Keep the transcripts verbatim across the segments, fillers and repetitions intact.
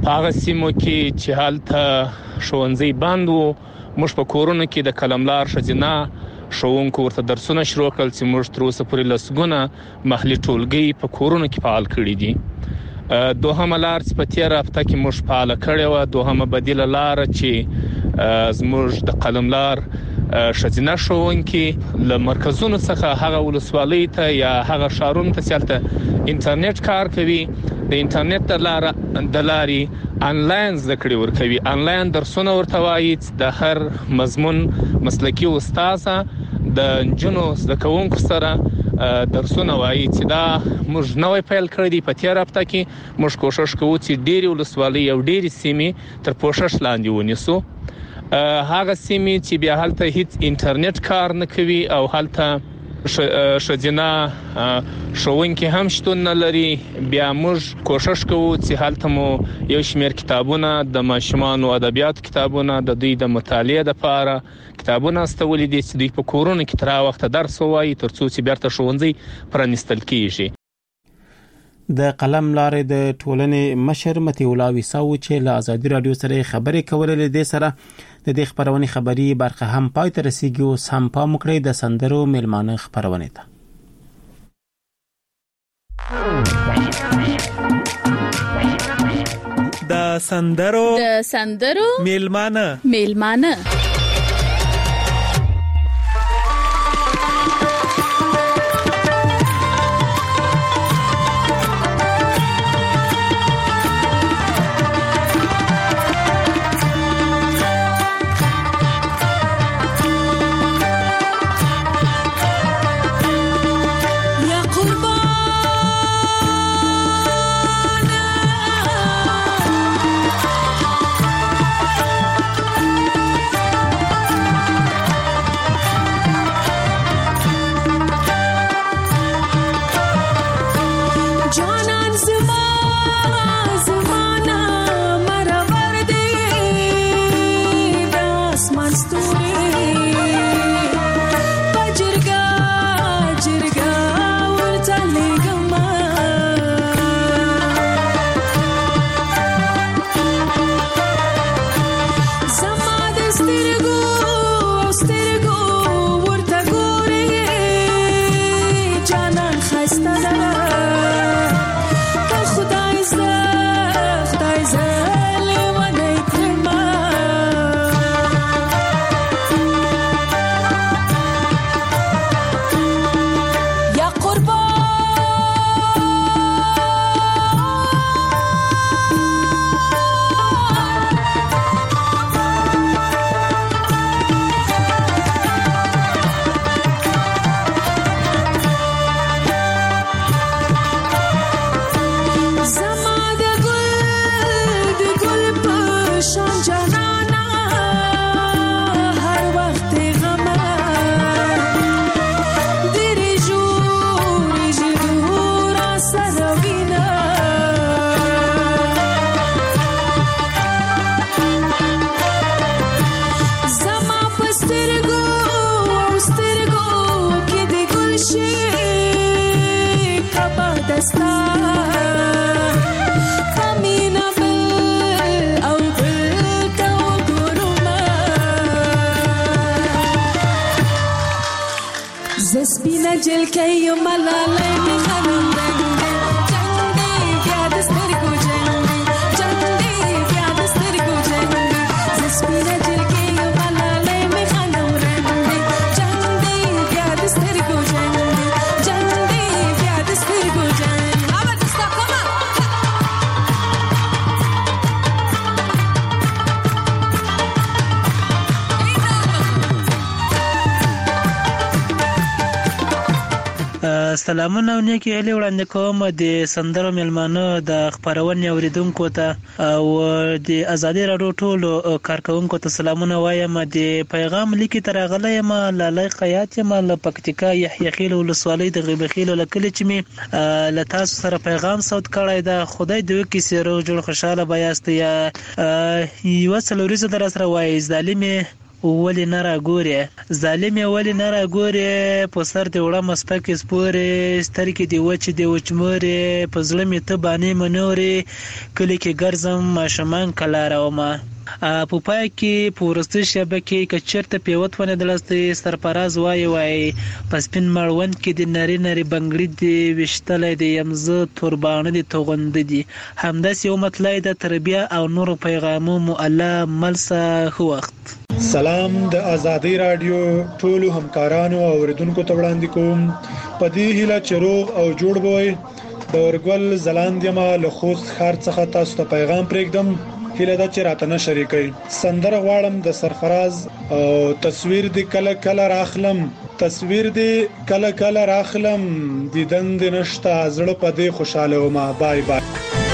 په هغه سیمو کې چې هلته ښوونځي بند وو، موږ په کورونو کې د قلملار ښځینه ښوونکو ورته درسونه شروع کړل چې موږ تر اوسه پورې لسګونه محلي ټولګي په کورونو کې فعال کړي دي. دوهمه لار چې په تېره هفته کې موږ فعاله کړې وه، دوهمه بدیله لاره چې زموږ د قلملار ښځینه ښوونکي له مرکزونو څخه هغه ولسوالۍ ته یا هغه ښارونو ته چې هلته انټرنیټ کار کوي، د انټرنیټ د لاره د لارې انلاین زده کړې ورکوي. انلاین درسونه ورته وایي چې د هر مضمون مسلکي استاده د نجونو زده کوونکو سره درسونه وایي چې دا موږ نوې پیل کړی دی. په تېره هفته کې موږ کوشش کوو چې ډېری ولسوالۍ او ډېری سیمې تر پوښښ لاندې ونیسو. هغه سیمې چې بیا هلته هیڅ انټرنیټ کار نه کوي او هلته ښځینه ښوونکي هم شتون نه لري، بیا موږ کوشش کوو چې هلته مو یو شمېر کتابونه د ماشومانو ادبیاتو کتابونه د دوی د مطالعې لپاره کتابونه استولي دي چې دوی په کورونو کې تر هغه وخته درس ووایي تر څو چې بیرته ښوونځي پرانیستل کیږي. د قلم لارې د ټولنې مشر متي الله ویساو چې له ازادي رادیو سره خبرې کولې، د سره د دې خبرونې خبري برخه هم پای ته رسیدي او سم پام وکړئ د سندرو میلمانه خبرونه ته. د سندرو د سندرو میلمانه میلمانه زسبینا جلکی و ملاله می خانم رنگه جنگی بیا دستر کو جنگی جنگی بیا دستر کو جنگی زسبینا جلکی و ملاله می خانم رنگه جنگی بیا دستر کو جنگی جنگی بیا دستر کو جنگی آبا دستا کما سلامونه او نیکی هیلې وړاندې کوم د سندرو میلمانه د خبرونې اوریدونکو ته او د ازادي راډیو ټولو کارکونکو ته سلامونه وایم. د پیغام لیکي تر غلې یم لاله خیاط یم له پکتیکا یحیی خیل ولسوالۍ د غیب خیل لکل چې می له تاسو سره پیغام صوت کړی دا خدای دوی کې سره جوړ خوشاله بیاست یا یو څلوريزه در سره وای ظالمه ولې نه راګورې ظالم ولې نه راګورې په سر دې وړه مسپک سپورې سترګې دې وچې دې وچمورې په زړه مې ته بانې منورې کلی کې ګرځم ماشومان کلا راومه په پای کې په وروستۍ شېبه کې که چېرته پیوت ونیدلستی سرفراز وایي وایي په سپین مړوند کې د نري نري بنګړي دې ویشتلی دی یم زه تورباڼه دې توغنده دي همداسې یو مطلع د تربیه او نورو پیغامو مو الله ملسه ښه وخت سلام د ازادي رادیو ټولو همکارانو او اوریدونکو ته وړاندې کوم په دې هیله چې روغ او جوړ بوئ د ورګل زلاند یم له خوست ښار څخه تاسو ته پیغام پرېږدم هیله ده چې راته نه شریکئ سندره غواړم د سرفراز او تصویر دې کله کله راخلم تصویر دې کله کله راخلم دیدن دې نشته زړه په دې خوشاله ومه بای بای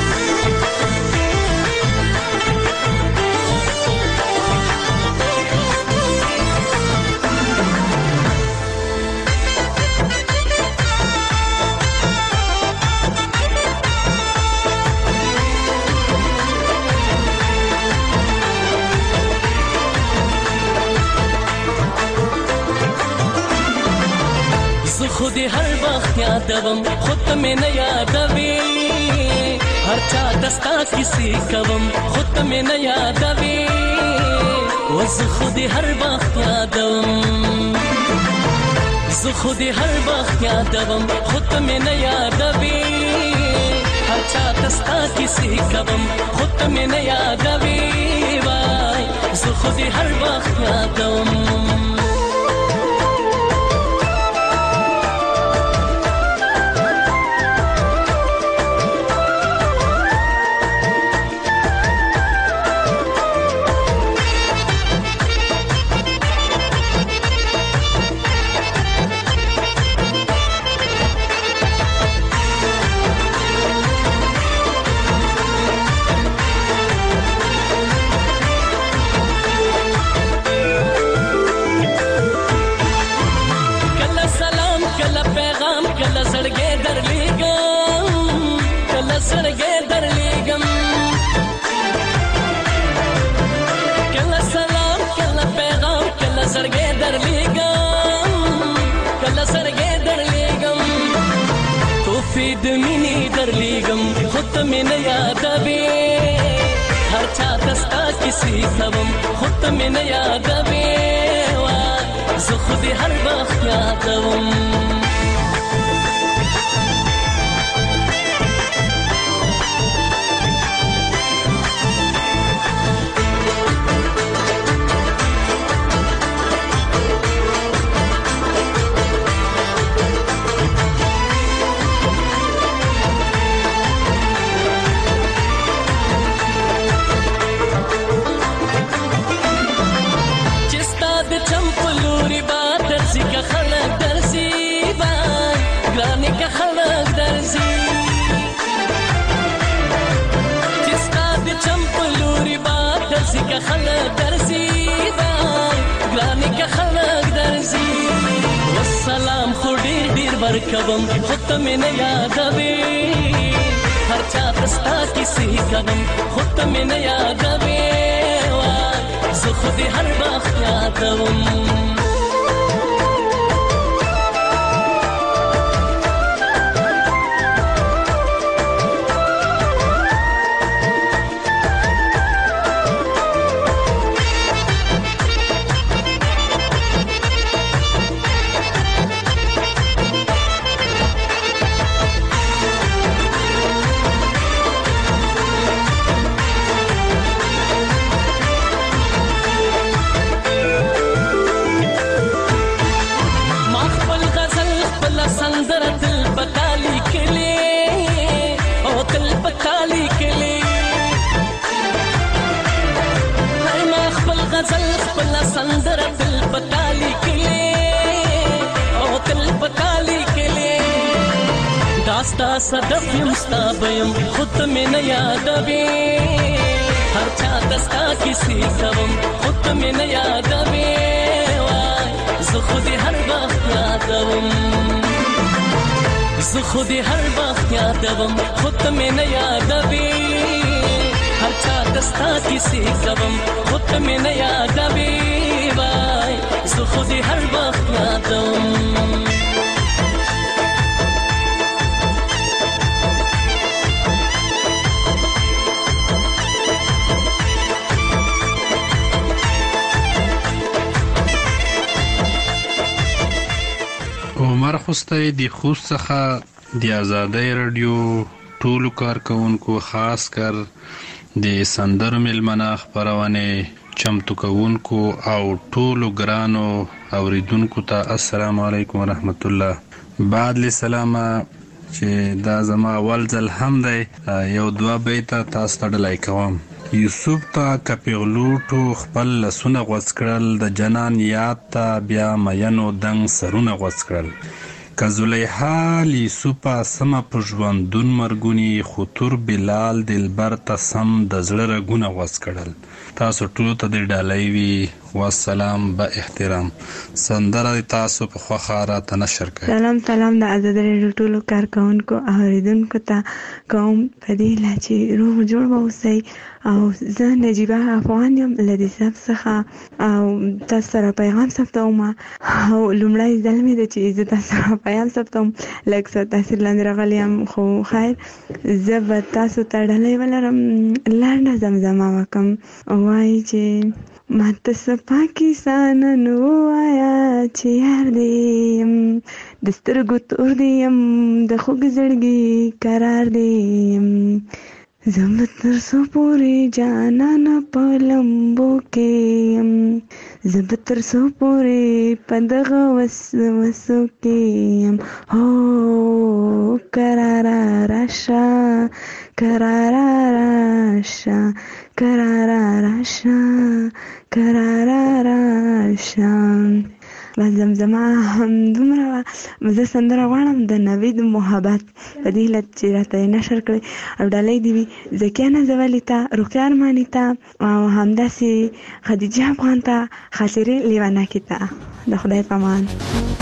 خود هر وقت یادوم خود می نه یادوي هر چا دستا کسی کوم خود می نه یادوي وز خود هر وقت یادوم ز خود هر وقت یادوم خود می نه یادوي هر چا دستا کسی کوم خود می نه یادوي وای ز خود هر وقت یادوم د مینې درلیږم خو ته مې نه یادوې هر چا ته ستا کیسې کوم خو ته مې نه یادوې زه خو دې هر وخت یادوم خلق درزی بای گرانی که خلق درزی والسلام خو ډیر ډیر ورکوم خو ته مې نه یادوې هر چا ته ستا کیسې کوم خو ته مې نه یادوې وای زه خو دې هر وخت یادوم سندر تل پتالی کلی او تل پتالی کلی داستا صدف یمستا بیم خود میں نه یادوی هر چا دستا کسی کوم خود میں نه یادوی وای زه خود هر وخت یادوم زه خود هر وخت یادوم خود میں نه یادوی هر چا دستا کسی کوم خود میں نه یادوی خوستی د خوست څخه د آزادۍ رادیو ټولو کارکونکو خاص کر د سندرو مېلمنه خپرونې چمتو کوونکو او ټولو ګرانو اوریدونکو ته السلام علیکم ورحمت الله. بعد له سلامه چې دا زما اول ځل هم دی یو دوه بیته تاسو ته ډالۍ کوم. یوسف ته کپیغلوټو خپل لسونه غوڅ کړل، د جنان یاد ته بیا مینو دنګ سرونه غوڅ کړل. که زلیخا لیسوپا سمه په ژوندون مرګونی، خو تور بلال دلبر ته سم د زړه رګونه غوڅ کړل. تاسو ټولو ته د ډالۍ وي. والسلام با احترام. سندره تاسو په خوښه راته نشر کړئ. سلام سلام د آزادۍ رادیو ټولو کارکونکو او اوریدونکو ته کوم په دې لا چې روغ جوړ به اوسئ. او زه نجیبه افغان یم له دې صف څخه او تاسو سره پیغام ثبتوم. او لومړی ځل مې ده چې زه تاسو سره پیغام ثبتوم، لږ څه تاثیر لاندې راغلی یم، خو خیر زه به تاسو ته ډالۍ ولرم. لنډه زمزمه وکړم، وایي چې ماته څه پاکستان نو ووایه چې یار دې یم، د سترګو تور دې یم، د خوږ زړګي قرار دې یم، زه به تر څو پورې جانانه په لمبو کې یم، زه به تر څو پورې په دغه وسوسو کې یم. هو قراره راشه قراره راشه قراره راشه قراره راشه. بس زمزمه هم دومره. زه سندره غواړم د نوید محبت په دې هیله چې راته یې نشر کړئ. او ډالۍ دې وي زکیه نازولي ته، رقیه ارماني ته، او همداسې خدیجه افغان ته، خاطرې لیوانکي ته. د خدای په امان.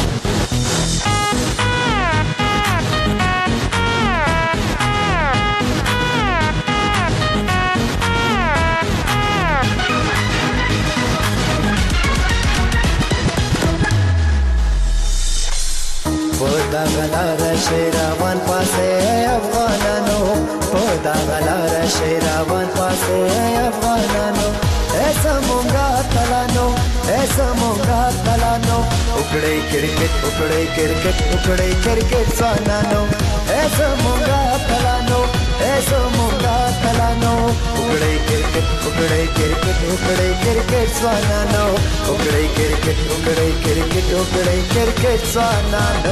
پودا غلار شیروان پاسه افغانانو، پودا غلار شیروان پاسه افغانانو، ایسا مونگا تلانو ایسا مونگا تلانو، اکڑی کرکٹ اکڑی کرکٹ اکڑی کرکٹ سوانانو، ایسا مونگا تلانو ایسا مونگا تلانو، اکڑی کرکٹ اکڑی کرکٹ اکڑی کرکٹ سوانانو، اکڑی کرکٹ اکڑی کرکٹ اکڑی کرکٹ سوانانو.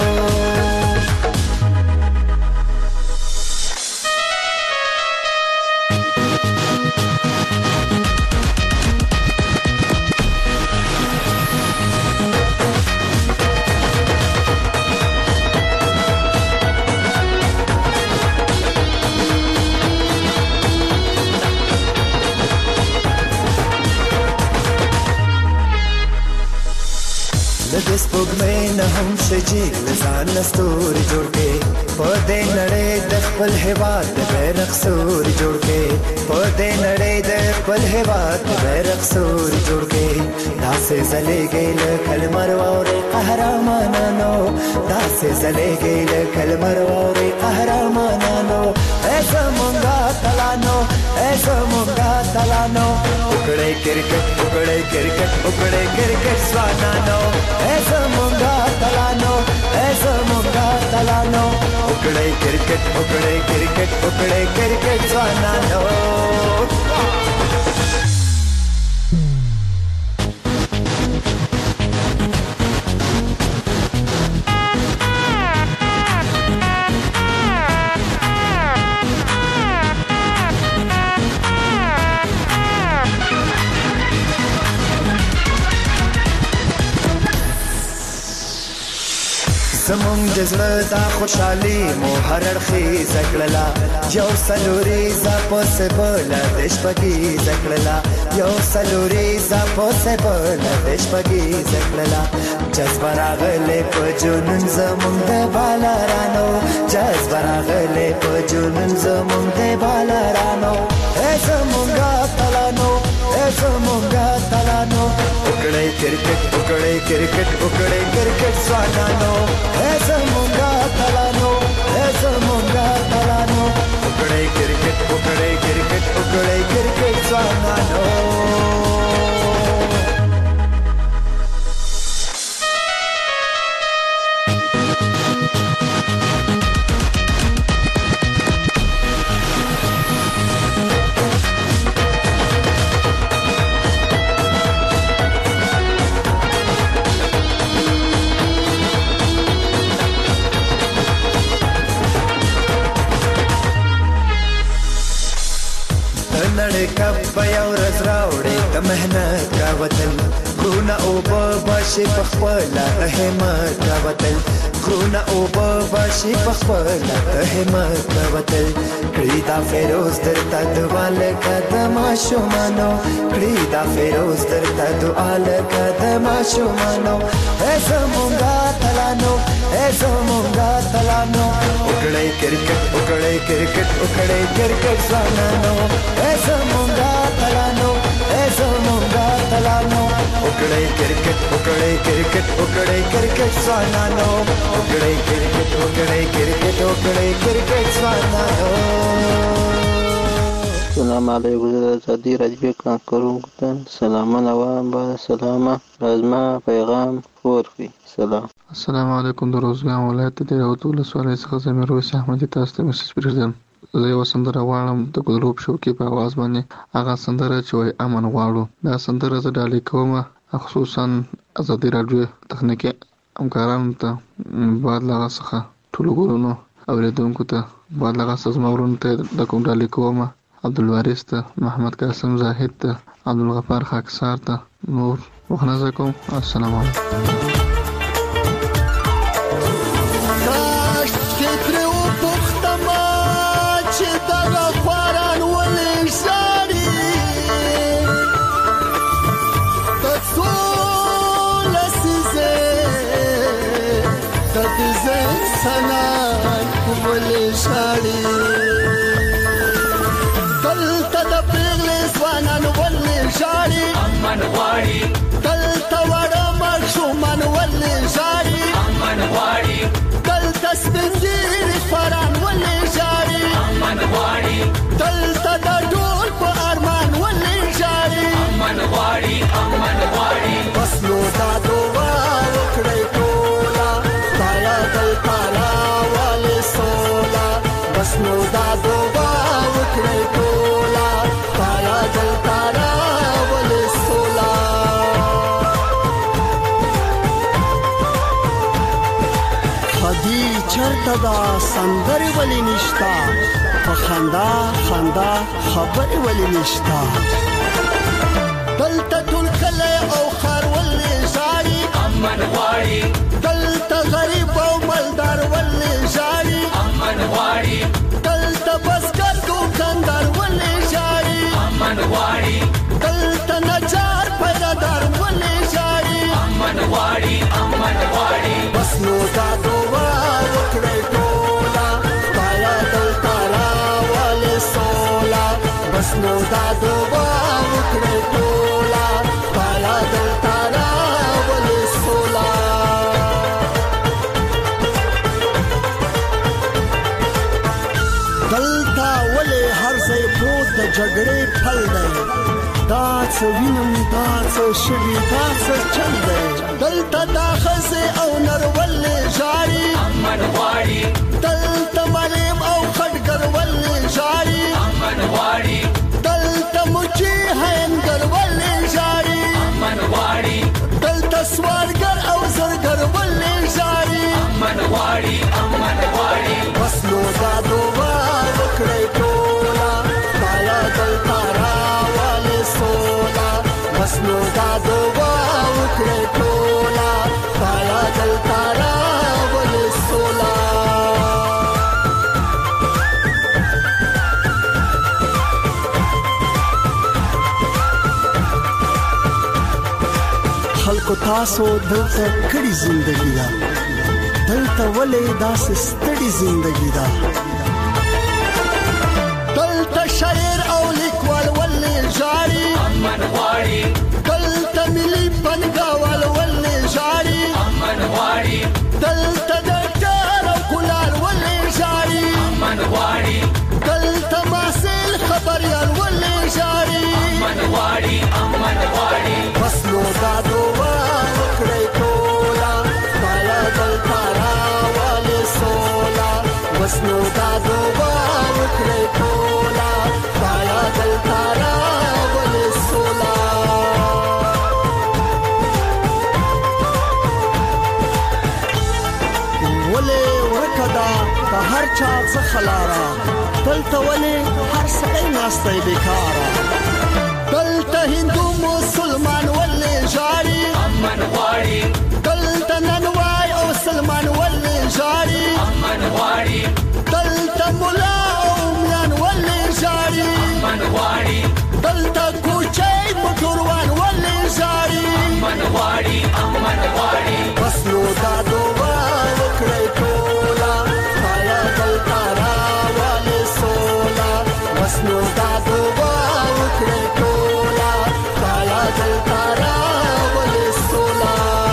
لدس پوګمې نه هم شجیګ لسان نستوري جوړ کې، په دې نړۍ د خپل هیواد د بیرغ سوري جوړ کې، په دې نړۍ د خپل هیواد د بیرغ سوري جوړ کې. داسې زلېږي له کلمر واورې قهرمانانو، داسې زلېږي له کلمر واورې قهرمانانو، ایسا مونږه تلانو ایسا مونږه تلانو، اکړې کرکټ اکړې کرکټ اکړې کرکټ سوانانو، ایسا مونږه تلانو ایسا مونږه تلانو، اکړې کرکټ اکړې کرکټ اکړې کرکټ سوانانو. زمونږ د زړه دا خوشحالي مو هر اړخیزه کړله، یو څلوریزه پسې بله د شپږیزه کړله، یو څلوریزه پسې بله د شپږیزه کړله. جذبه راغلی په جنون زمونږ د بالرانو، جذبه راغلی په جنون زمونږ د بالرانو، ای زمونږه تلانو ای زمونږه تلانو، اکړی کرکټ اکړی کرکټ اکړی کرکټ ځوانانو، ای زمونږه تلانو ای زمونږه تلانو، اکړی کرکټ اکړی کرکټ اکړی کرکټ ځوانانو. نړۍ کپ به یو ورځ راوړې د مهنت راوتل غرونه اوبه باشي په خپله د همت راوتل غرونه اوبه باشي په خپله د همت راوتل کړي دا فیروز درته دعا لکه د ماشومانو کړي دا فیروز درته دعا لکه د ماشومانو ای زمونږه اتلانو ای زمونږه اتلانو وکړئ کرکټ وکړئ کرکټ وکړئ کرکټ ځوانانو ای زمونږه اتلانو ای زمونږه اتلانو وکړئ کرکټ وکړئ کرکټ وکړئ کرکټ ځوانانو وکړئ کرکټ وکړئ کرکټ وکړئ کرکټ ځوانانو. السلام علیکم. زه د ازادي راډیو کارکوونکو ته سلامونه وایم. با سلامه لازمه پیغام ورکړي. سلام. السلام علیکم. د روزګان ولایت د راوت ولسوالۍ څخه زه میرویس احمدي تاسو ته مسج پرېږدم. زه یوه سندره غواړم د ګلروب شوقي په اواز باندې، هغه سندره چې وایي امن غواړو. دا سندره زه ډالۍ کوم خصوصا ازادي راډیو تخنیکي همکارانو ته، بعد له هغه څخه ټولو ګلونو اورېدونکو ته، بعد له هغه څخه زما ورونو ته د کوم ډالۍ کوم، عبدالوارث ته، محمد قاسم زاهد ته، عبدالغفار خاکسار ته، نور وخنځه کوم. السلام علیکم. امن غواړي دلته وړه ماشومان ولې ژاړي امن غواړي دلته سپین ږیري خواران ولې ژاړي امن غواړي دلته د ډول په ارمان ولې ژاړي امن غواړي امن غواړي بس نو دا دعا وکړئ ټوله خدایه دلته راولې سوله بس نو دا دعا وکړئ ټوله خدایه دلته چرته دا سندرې ولې نشتا په خندا خندا خبرې ولې نشتا دلته ټول کلی او ښار ولې ژاړي امن غواړي دلته غریب او مالدار ولې ژاړي امن غواړي دلته بزګر دوکاندار ولې ژاړي امن غواړي دلته نجار پیدادار ولې ژاړي امن غواړي امن غواړي بس نو دا دعا وکړئ ټوله خدایه دلته راولې سوله بس نو دا دعا وکړئ ټوله خدایه دلته راولې سوله دلته ولې هر ځای پروت د جګړې پل دی دا څه وینم دا څه شوي دا څه چل دی دلته دا ښځې او نر ولې ژاړي امن غواړي دلته معلم او خټګر ولې ژاړي امن غواړي دلته مچي هینګر ولې ژاړي امن غواړي دلته سوالګر او زرګر ولې ژاړي امن غواړي امن غواړي بس نو دا دعا وکړئ ټوله خدایه دلته راولې سوله بس نو دا دعا وکړئ ټوله خدایه دلته راولې سوله خلکو تاسو دلته کړي زندگی دا دلته ولې داسې ستړي زندگی دا دلته شاعر او لیکوال ولې ژاړي امن غواړي دلته ملي بنګاوال ولې ژاړي امن غواړي دلته ډاکټر او کولار ولې ژاړي امن غواړي دلته محصل خبريال ولې ژاړي امن غواړي امن غواړي بس نو دا دعا وکړئ ټوله خدایه دلته راولې سوله بس نو دا دعا وکړئ ټوله خدایه دلته راولې سوله ولې ورکه ده د هر چا څخه لاره دلته ولې هر سړی ناستی بیکاره دلته هندو مسلمان ولې ژاړي امن غواړي دلته ننوای او سلمان ولې ژاړي امن غواړي دلته مولا او میان ولې ژاړي امن غواړي دلته کوچۍ موټروان ولې ژاړي امن غواړي امن غواړي بس نو دا دوه وکړئ ټوله خایا دلته راولې سوله بس نو دا دوه وکړئ ټوله خایا دلته راولې سوله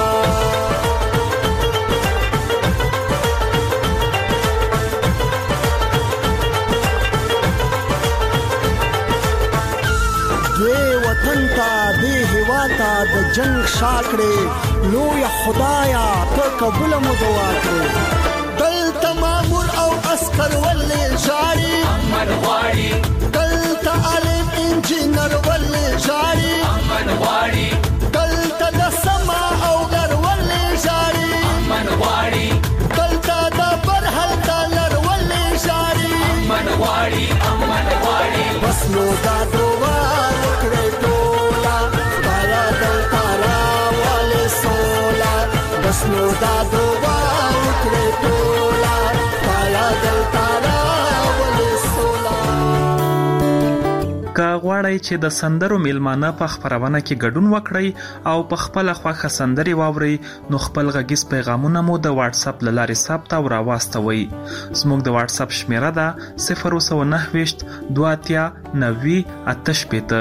دوی وطن ته دی هوا ته د جنگ شاکړې لوی خدایا ته قبول مو دعا کړې دلته مامور او عسكر ولې ژاړي امن غواړي دلته عالم انجینر ولې ژاړي امن غواړي دلته د سما او ګر ولې ژاړي امن غواړي دلته د برحل ډالر ولې ژاړي امن غواړي امن غواړي بس نو دا دوه وکړې ټوله خدایا دلته راولې سوله بس نو دا دوه وکړې ټوله خدایا دلته راولې سوله که غواړئ چې د سندرو میلمانه په خپرونه کې ګډون وکړئ او په خپله خوښه سندرې واورئ نو خپل غږیز پیغامونه مو د واتس اپ له لارې ثبت او راواستوئ. زموږ د واتس اپ شمیره ده صفر سوه نهه ویشت دوه اتیا نوي اته شپېته.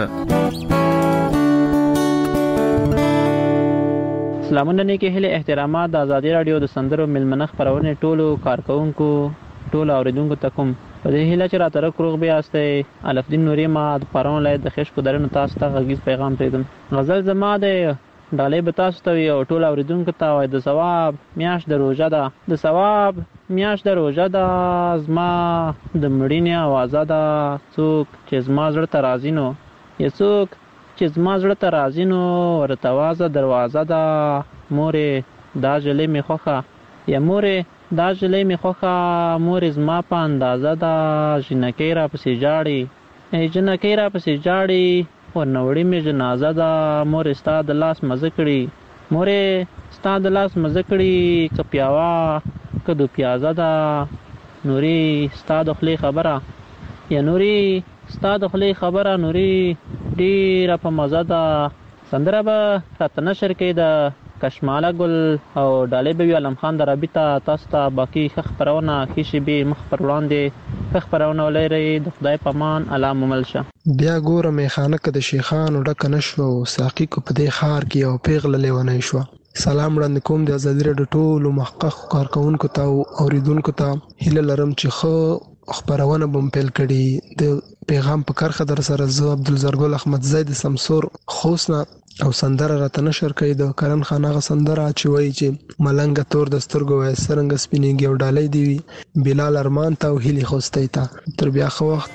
سلامونه نیکې هیلې احترامات د ازادي راډیو د سندرو میلمنه خپرونې ټولو کارکونکو ټولو اوریدونکو ته کوم په دې هیله چې راته روغ به یاستئ. الفدین نوري ما د پرون ولایت د خشکو درنو تاسو ته غږیز پیغام پرېږدم. غزل زما د ډالۍ به تاسو ته وي او ټول اوریدونکو ته وایي د ثواب میاشت د روژه ده د ثواب میاشت د روژه ده زما د مړینې اوازه ده څوک چې زما زړه ته راځي نو یا څوک چې زما زړه ته راځي نو ورته وازه دروازه ده مورې دا ژلۍ مې خوښه یا مورې دا ژلۍ مې خوښه مورې زما په اندازه ده جنکۍ را پسې ژاړي جنکۍ را پسې ژاړي ورنوړې مې جنازه ده مورې ستا د لاس مزه کړي مورې ستا د لاس مزه کړي که پیاوه که دو پیازه ده نوري ستا د خولې خبره یا نوري ستا د خولې خبره نوري ډېره په مزه ده. سندره به راته نشر کوي د کشماله ګل او ډالۍ به وي علم خان درابي ته. تاسو ته باقي ښه خپرونه ښې شېبې مخ پر وړاندې ښه خپرونه ولرئ. د خدای په امان الله ممل شه. بیا ګوره میخانه که د شیخانو ډکه نه شوه او ساقي کو په دې ښار کې یو پیغله لیونی شوه. سلام وړاندې کوم د ازادي راډیو ټولو محقق کارکوونکو ته او اوریدونکو ته. هیله لرم چې ښه خپرونه بم پیل کړي. د پیغام په کرخه در سره زه عبدالزرګل احمد زید سمسور خوسنا او سندره راته نشر کوي د کرن خان هغه سندره چې وایي چې ملنګه تور د سترګو وایي څرنګه سپینېږي او ډالۍ دي وي بلال ارمان ته او هیلې خوستی ته. تر بیا ښه وخت.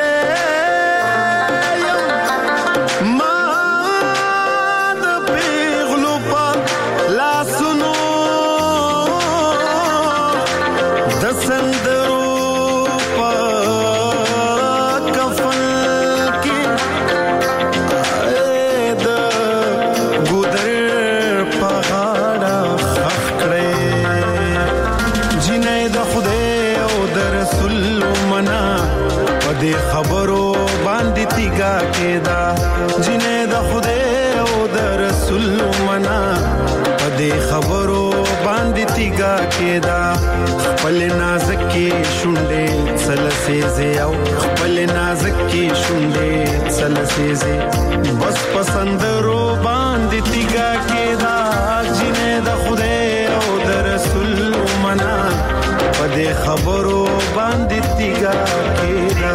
خبرو باندې تیګه کېدا جنې د خدای او د رسول منا په دې خبرو باندې تیګه کېدا خپل نازکې شونډې سلسېزه او خپل نازکې شونډې سلسېزه بس پسندرو باندې تیګه کېدا جنې د خدای او د رسول منا په دې خبرو باندې تیګه کېدا.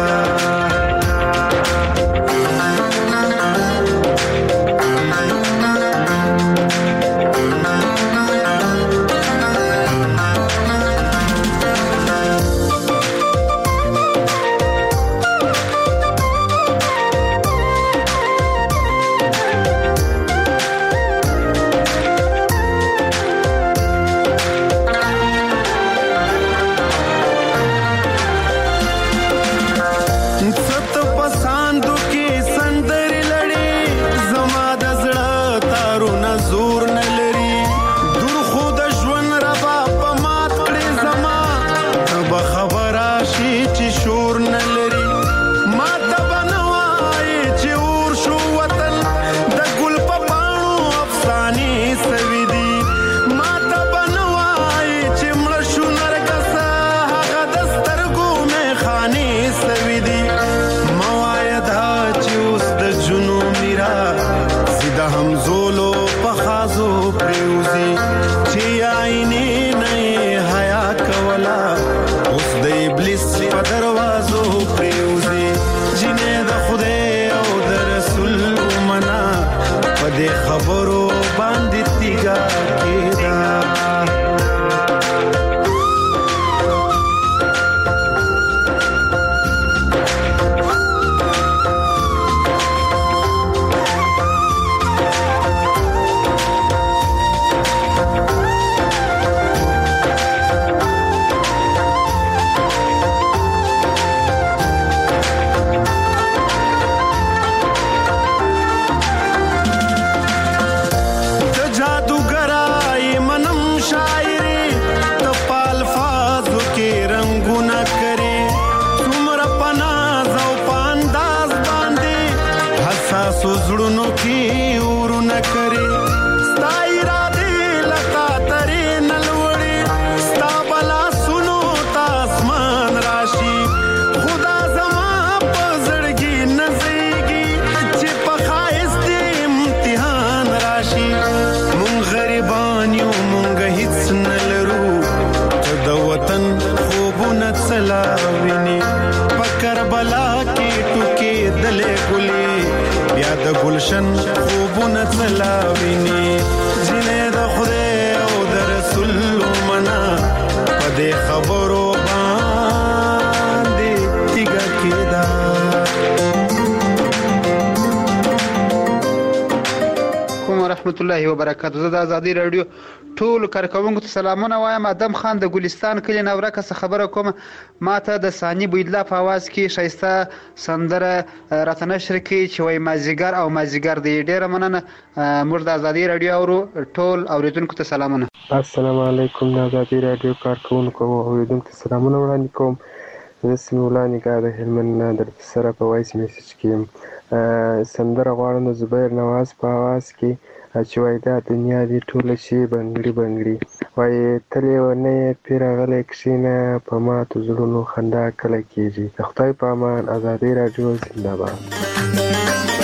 تاسو زړونو کې ورونه کړې ستا ارادې لکه ترې نه لوړې ستا بلا سنو تا اسمان راشي خدا زما په زړګي نه ځایږي چې په ښایست دې امتحان راشي مونږ غریبان یو مونږ هیڅ نه لرو ته د وطن خوبونه څلا وینې په کربلا کې ټوکې دلې ګلې بیا د ګلشن خوبونه څلا وینې ځینې د خدای او د رسول منا په دې خبرو باندې تیګه کېدا. کوم رحمت الله وبرکاته. زه د ازادي رادیو ټول کارکونکو ته سلامونه وایم. ادم خان د ګلستان کلی نورکه څخه خبره کوم. ماته د ثاني بویدلا په आवाज کې شایسته سندره راته نشر کړي چې وای مازیګر او مازیګر دی. ډیره مننه. موږ د ازادي رادیو اورو ټول اوریدونکو ته سلامونه. السلام علیکم. د ازادي رادیو کارکونکو او اوریدونکو ته سلامونه وړاندې کوم. زه سمیولا نگاه د هلمند نه در سره په وایس میسج کې سندره غواړم د زبیر نواز په आवाज کې چې وای دا دنیا دی ټوله شي بنګړي بنګړي وای تلې ونه پیرغله کښینه په ماتو زړونو خندا کله کېږي. د خدای په امان. ازادي رادیو زنده باد.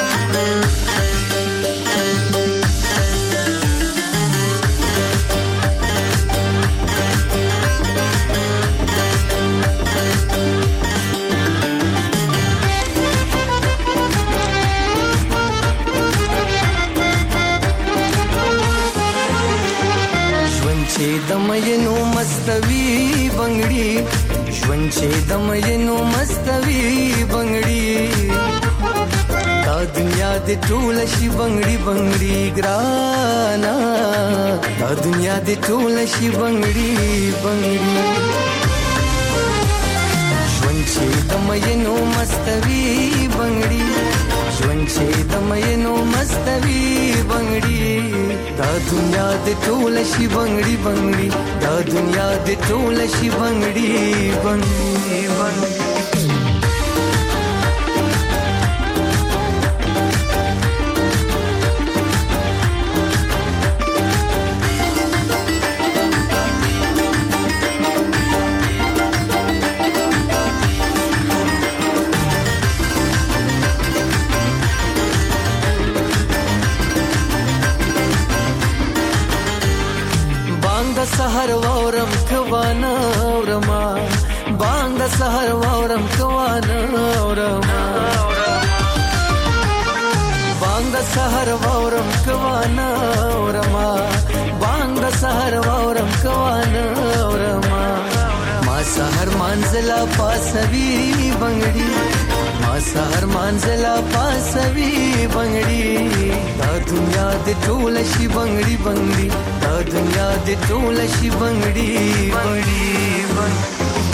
چې د مینو مستوي بنګړي ژوند چې د مینو مستوي بنګړي دا دنیا د ټول شي بنګړي بنګړي ګرانا دا دنیا د ټول شي بنګړي بنګړي ژوند چې د مینو مستوي بنګړي ژوند چې د مینو مستوي بنګړي دا دنیا د ټول شي بنګړي بنګړي دا دنیا د ټول شي بنګړي بنګړي بنګړي سحر وورم کوانا ورما بانگ سحر وورم کوانا ورما بانگ سحر وورم کوانا ورما بانگ سحر وورم کوانا ورما ما سحر منزلا پاسوي بنگړي ما سحر منزلا پاسوي بنگړي دا دنیا د ټول شي بنگړي بنگړي دا دنیا د ټول شي بنگړي بنگړي بنگړي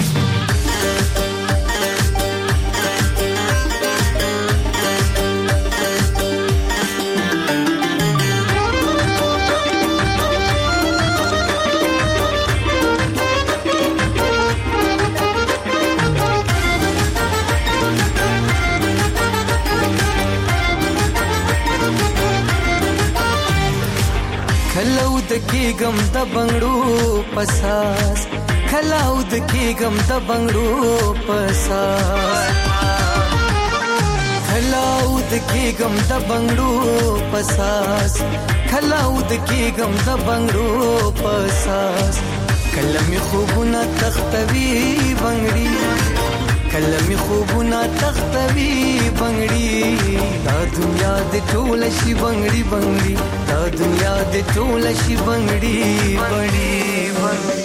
کلاود کېګم د بنگړو پساس کلاود کېګم د بنگړو پساس کلاود کېګم د بنگړو پساس کلاود کېګم د بنگړو پساس کلمې خوبونه تختوي بنگړي کلمې خوبونه تختوي بنگړي دا دنیا د ټول شي بنگړي بنگړي دا دنیا د ټول شي بنگړي بنگړي بنگړي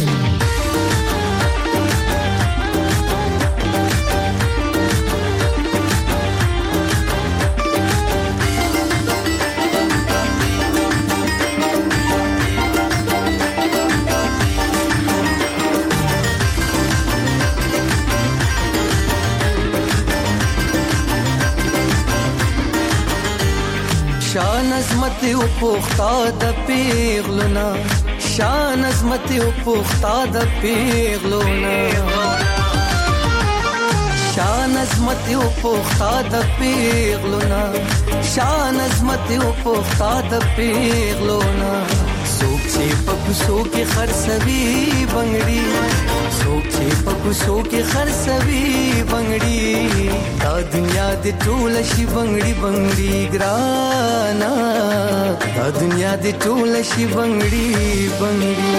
شان عظمت او پوختا د پیغلونا شان عظمت او پوختا د پیغلونا شان عظمت او پوختا د پیغلونا شان عظمت او پختا د پیغلونا سوک چې په کوڅو کې خرڅوي بنگړي سوک چې په کوڅو کې خرڅوي بنگړي دا دنیا د ټول شي بنگړي بنگړي ګرانا دا دنیا د ټول شي بنگړي بنگړي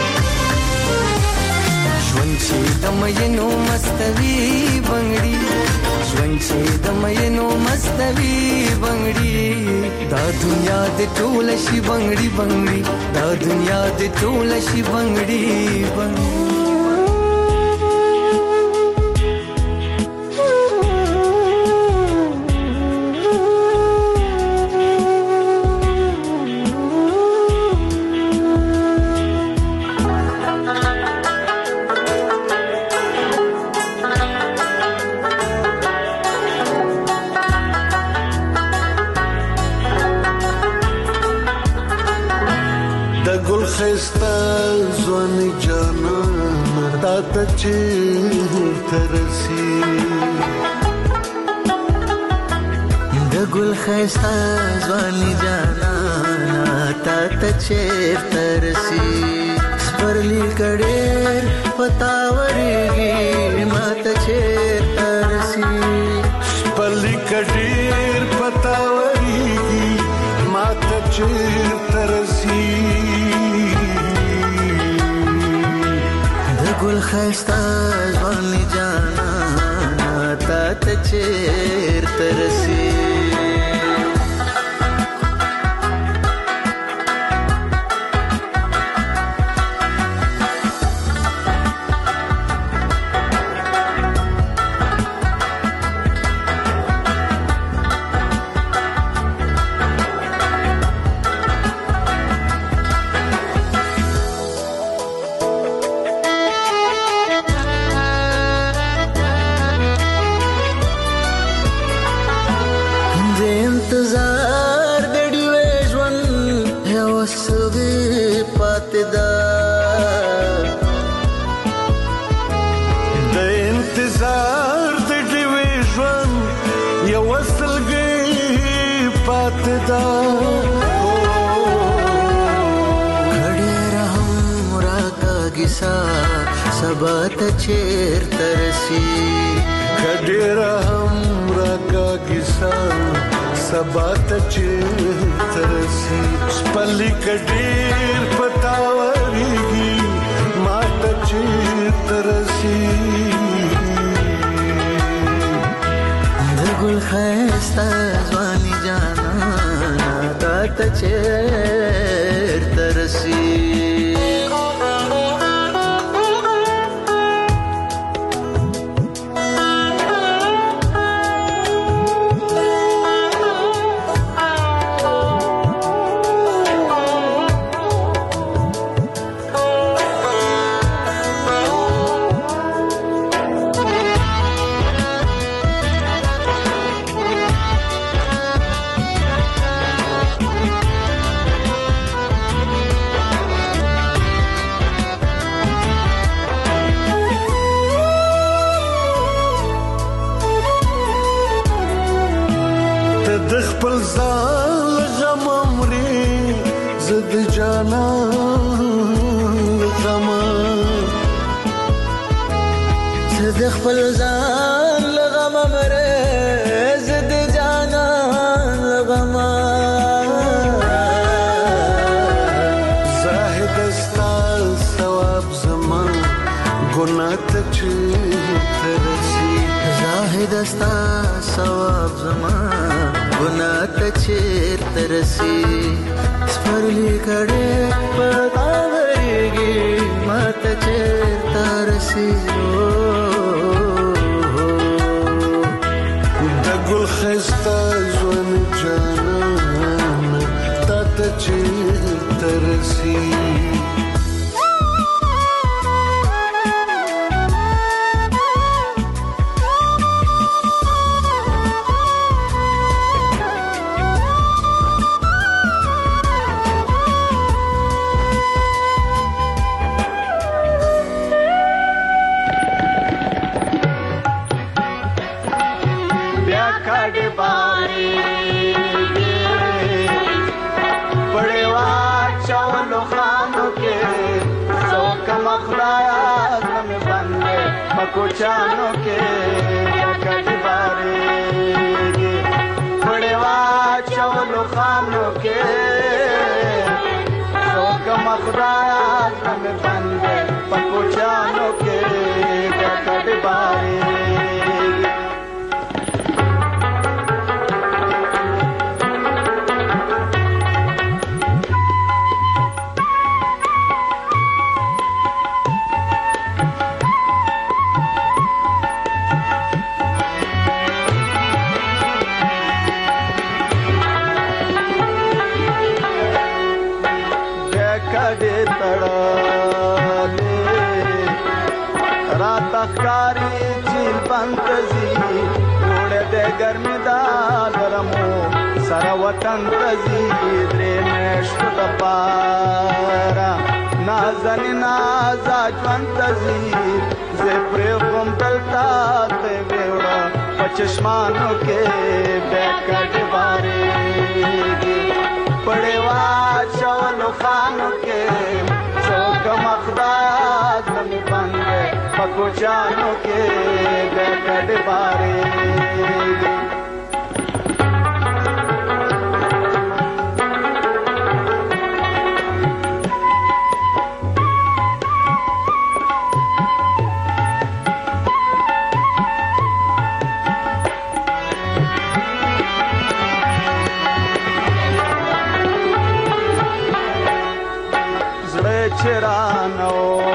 ژوند چې د مینو مستوي بنگړي ژوند چې د مینو مستوي بنگړي دا دنیا د ټول شي بنگړي بنگړي دا دنیا د ټول شي بنگړي بنگړي چې ترسي د ګل خستا ځواني جانا تا ته چې ترسي سپرلی کډېر پتاوريږي ما ته چې ترسي سپرلی کډېر پتاوريږي ما ته چې ترسي ګل خستا ځواني جانا تا ته چیر ترسي سبات چیر ترسی کډیر هم راکا کیسا سبات چیر ترسی سپلی کډیر پتاوريږي ما ته چیر ترسی د ګل خستا ځواني جانا تا ته چیر ترسی خپل ځان لغم مره زد جانا لغم زاهد استا ثواب زمان ګناه ته چې ترسي زاهد استا ثواب زمان ګناه ته چې ترسي سپرلی کړه پتاوريږي ما ته چې ترسي ګل خستا ځواني جانا تا ته چې ترسي چولو خانو کې څوک مخدایا زمې بندې په کوچانو کې ګټډ باري تخکاری جیل بنتزی وړه د ګرمي دا درمو سره وطن تزی درې مېشتو د پارا نازن نازا ژوند تزی زه پرې کوم دلتا ته وړه پچشمانو کې بیکټ باري پړوا چولو خانو کې څوک مخدار زمې باندې پکو جانو کې بیکټ باري زړه چرانو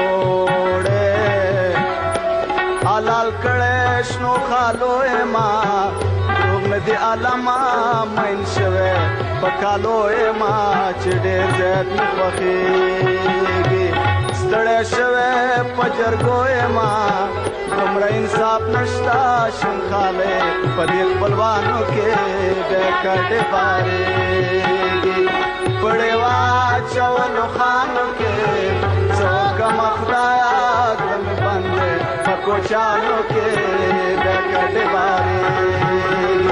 شنو خالو ما روغ ندی علما مین شوه پکالو ما چې ډېر زیات مخخېږي ستړی شوه پجرګو ما دومره انصاف نشتا شنخاله په دې خپلوانو کې بیکټ بارېږي پړوا چولو خانو کې څوک مخدایا ګم بندې پکو چانو کې بیکټ بارېږي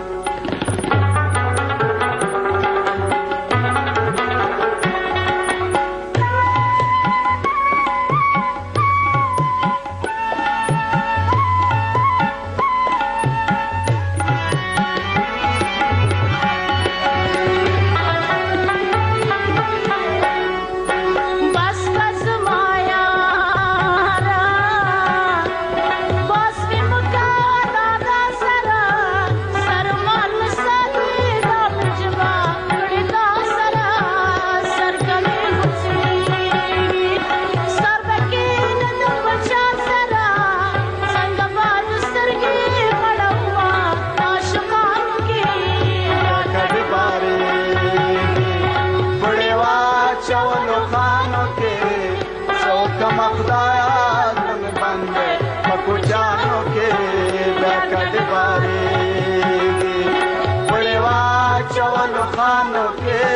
خانو کې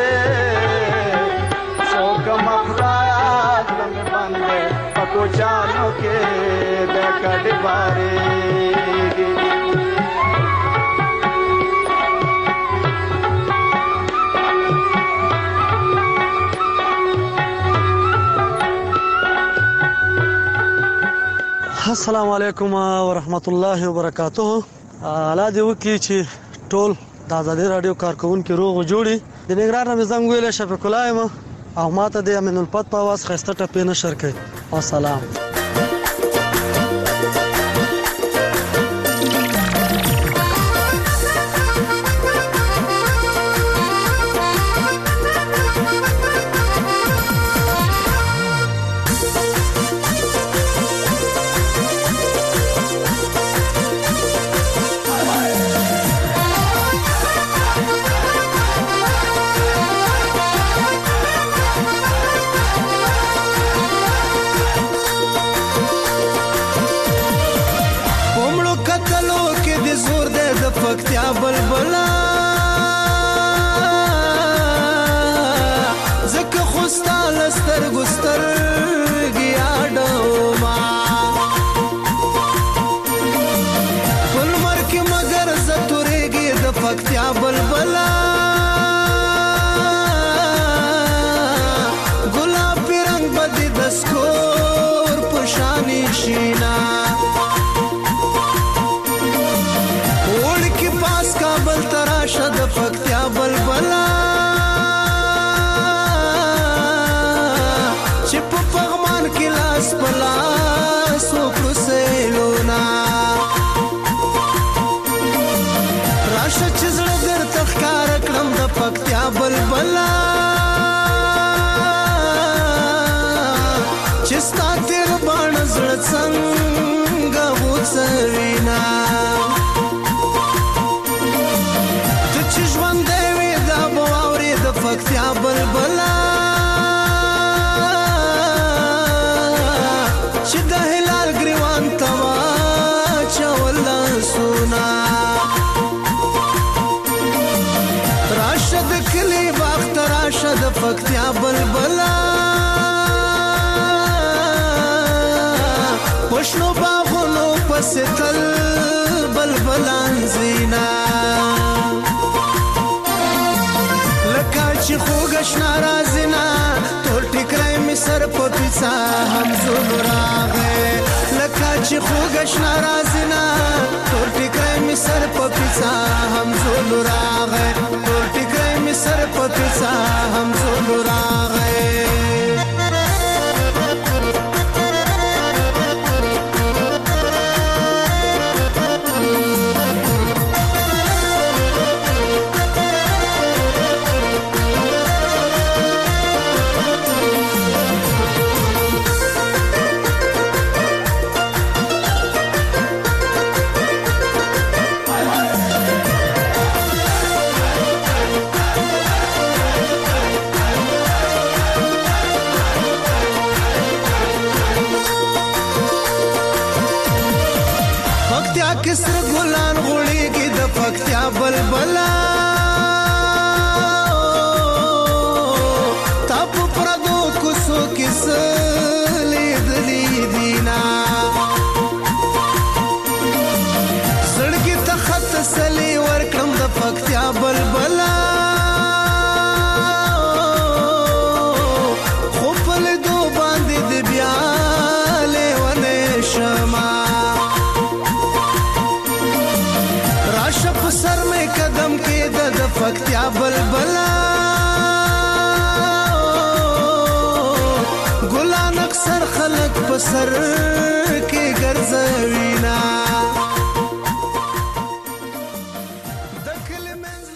څوک مخدایا زم باندې پکو چانو کې بیکټ بارېږي السلام علیکم ورحمت الله وبرکاته. الله دې وکړي چې ټول د ازادي رادیو کارکونکو روغ جوړي. د نګران نه زنګ ویل شفیق الله یم او ماته د امین الفت په واس خسته ټپې نشر کړي. والسلام. پکتیا بلبلا زکه خوستا لستر ګستر گیاډو ما فل مر کې مگر زتورېږي د پکتیا بلبلا ګلابي رنگ بدی د سکور پشانی شینا کابل تراشه د پکتیا بل بلبلا چستا تیر بان زړه څنګه وڅوینا ته چې ژوند دی دا به واورې د پکتیا بلبلا چې د هلال ګریوان ته واچول لاسونه راشه د کلي باغ ته راشه د پکتیا بلبلا وشنو باغونو پسې تل بلبلان زینا لکه چې خوږ اشنا رازینا ټول ټیکری مې سر په پیڅه همزولو راغی لکه چې خوږ اشنا رازینا ټول ټیکری مې سر په پیڅه همزولو راغی ټول ټیکری مې سر په پیڅه همزولو راغی کسر ګلان غوړېږي د پکتیا بلبلا تا په پردو کوڅو کې څه لیدلي دينا زړګي ته خط تسلي ورکړم د پکتیا بلبلا خو په لیدو باندې د بیا لیونی شمه سر میں قدم کے دد پکتیا بلبلا گلان اکثر خلق پسر